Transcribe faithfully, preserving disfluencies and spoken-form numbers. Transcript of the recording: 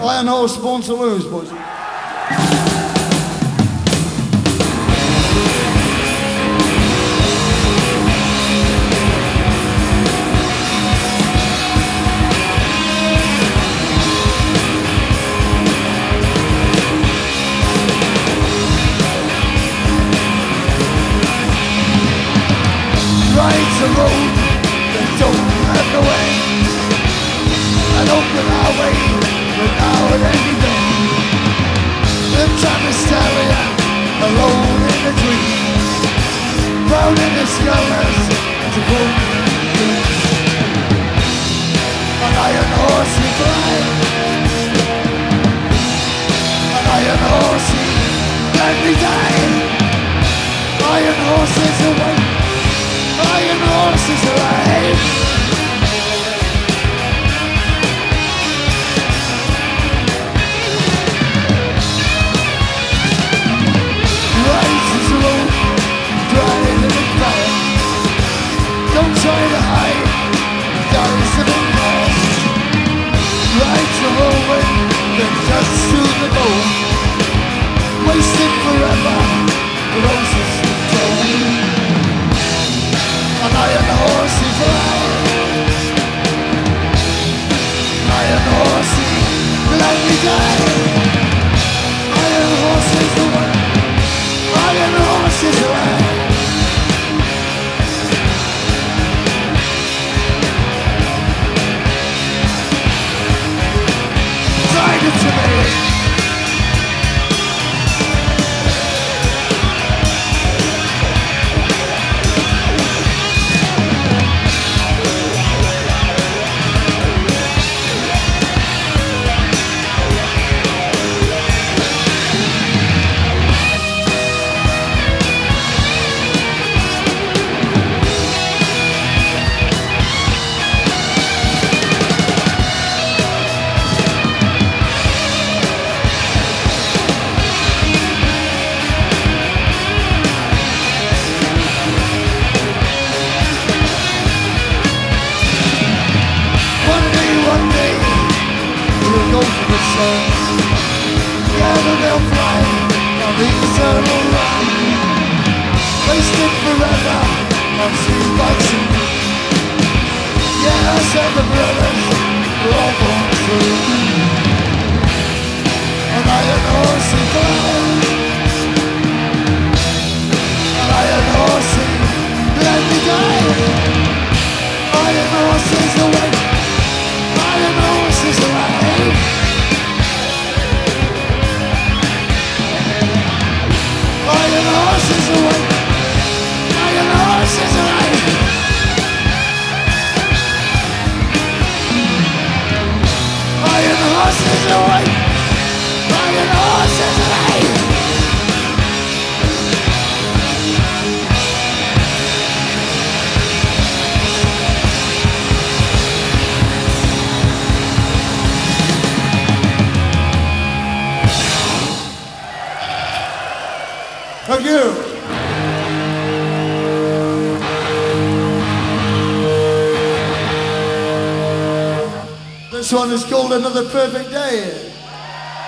Iron Horse Born to Lose, boys. Rides a road that don't have no end, an open highway without any bend. The time is stallion, alone in the trees, proud in his colors to quote an iron horse he flies, an iron horse he let me die. Iron horses away, iron horses alive. Rises the road, drying in the fire. Don't try to hide, dies of impulse. Rides the whole way, then just to the bone. Wasted forever, roses control. An iron horse he flies, iron horse he let me die. Iron horse is the one, iron horse is the way. Ride it to me. Go for the sun, together they'll fly on the eternal run. Wasted forever on sweet biting. Yeah, I said the brothers were all born true. An iron horse he flies, an iron horse he let me die. Iron horse is the way, iron horse is the way. Iron horses away, iron horses away. Iron horses away, iron horses away. Thank you. This one is called Another Perfect Day.